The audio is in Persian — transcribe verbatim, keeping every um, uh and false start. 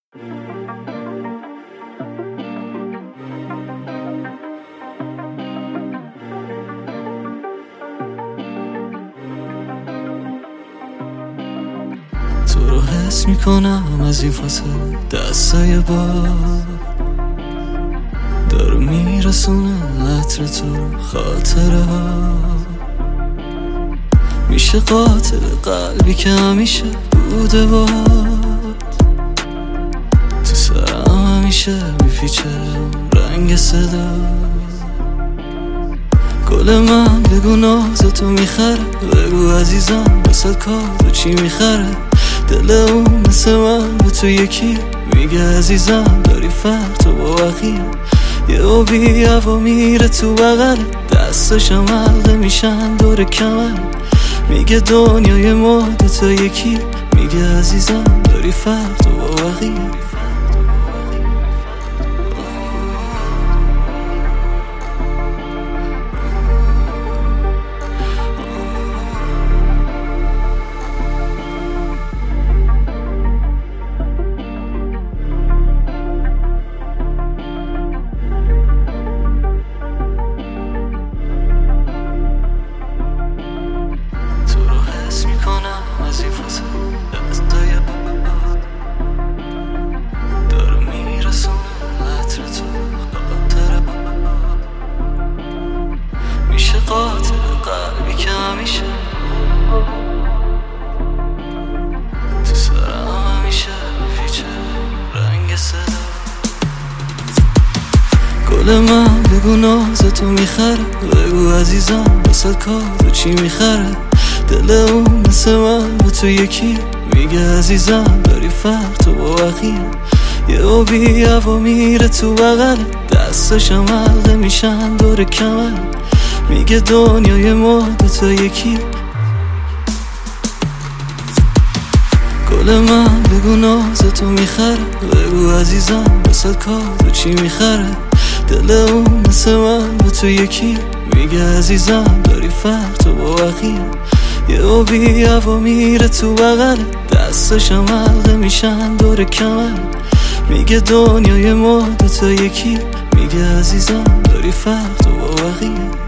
تو رو حس میکنم از این فاصله، دستای باد داره میرسونه عطر تو رو، خاطره ها میشه قاتل قلبی که همیشه بوده باد. تو سرم همیشه میپیچه رنگ صدا، گل من بگو ناز تو میخره، بگو عزیزم واسه کار چی میخره. دل اون مثل من به تو یکی میگه عزیزم داری فرق تو با بقیه. یه آبی هوا میره تو بغل، دستشم حلقه میشن دور کمر. میگه دنیای ما دوتا یکی، میگه عزیزم داری فرق تو با بقیه. از این فاصله دستای باد داره میرسونه عطر تو، خاطره باد میشه قاتل قلبی که همیشه تو سرم همیشه میفیچه رنگ صدا. گل من بگو ناز تو میخره، بگو عزیزم واسه کار چی میخره. دل اون مثل من با تو یکی، میگه عزیزم داری فرق تو با بقیه. یه آبی هوا میره تو بغل، دستشم حلقه میشن دور کمر. میگه دنیای ما دوتا یکی. گل من بگو ناز تو میخره، بگو عزیزم واسه کار چی میخره. دل اون مثل من با تو یکی، میگه عزیزم داری فرق تو با بقیه. یه آبی هوا میره تو بغل، دستشم حلقه میشن دور کمر. میگه دنیای ما دوتا یکی، میگه عزیزم داری فرق تو با بقیه.